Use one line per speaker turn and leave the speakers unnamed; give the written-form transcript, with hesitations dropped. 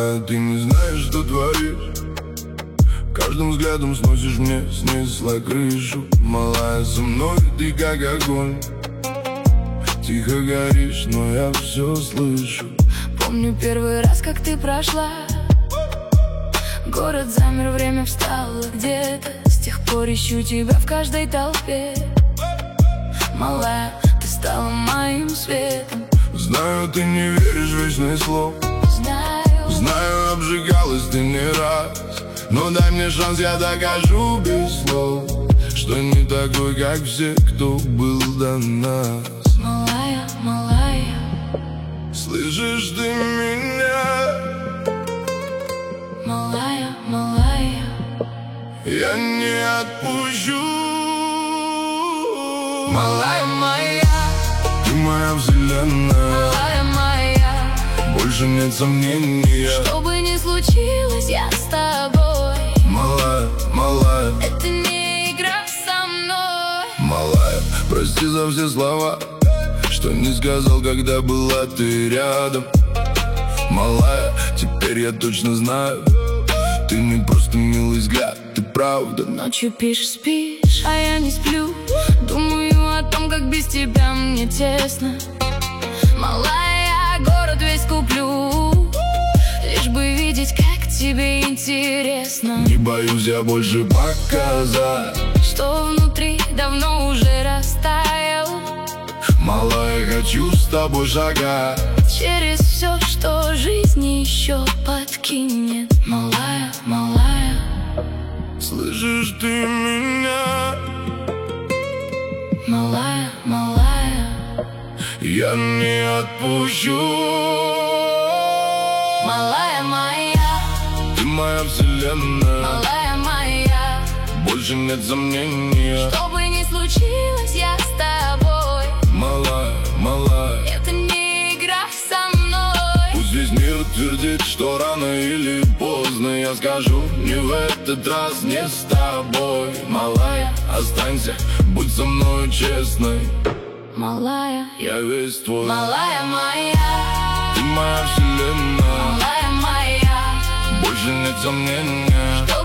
Малая, ты не знаешь, что творишь. Каждым взглядом сносишь мне, снесла крышу. Малая, со мной ты как огонь. Тихо горишь, но я все слышу.
Помню первый раз, как ты прошла. Город замер, время встало где-то. С тех пор ищу тебя в каждой толпе. Малая, ты стала моим светом.
Знаю, ты не веришь в вечное слово. Знаю, обжигалась ты не раз. Но дай мне шанс, я докажу без слов, что не такой, как все, кто был до нас.
Малая, малая,
слышишь ты меня?
Малая, малая,
я не отпущу.
Малая моя,
ты моя вселенная.
Малая моя,
больше нет сомнения.
что бы ни случилось, я с тобой.
Малая, малая,
это не игра со мной.
Малая, прости за все слова, что не сказал, когда была ты рядом. Малая, теперь я точно знаю, ты не просто милый взгляд, ты правда.
Ночью пишешь, спишь, а я не сплю. Думаю о том, как без тебя мне тесно. Малая, я город весь куплю, лишь бы видеть, как тебе интересно.
Не боюсь я больше показать,
что внутри давно уже растаял.
Малая, хочу с тобой шагать
через все, что жизнь еще подкинет. Малая, малая,
слышишь ты меня?
Малая, малая,
я не отпущу.
Малая моя,
ты моя вселенная.
Малая моя,
больше нет сомнения.
что бы ни случилось, я с тобой.
Малая, малая,
это не игра со мной.
пусть весь мир твердит, что рано или поздно я скажу: не в этот раз, не с тобой. Малая, останься, будь со мной честной.
Малая,
я весь твой.
Малая моя,
ты моя вселенная.
Малая моя,
больше нет сомнения.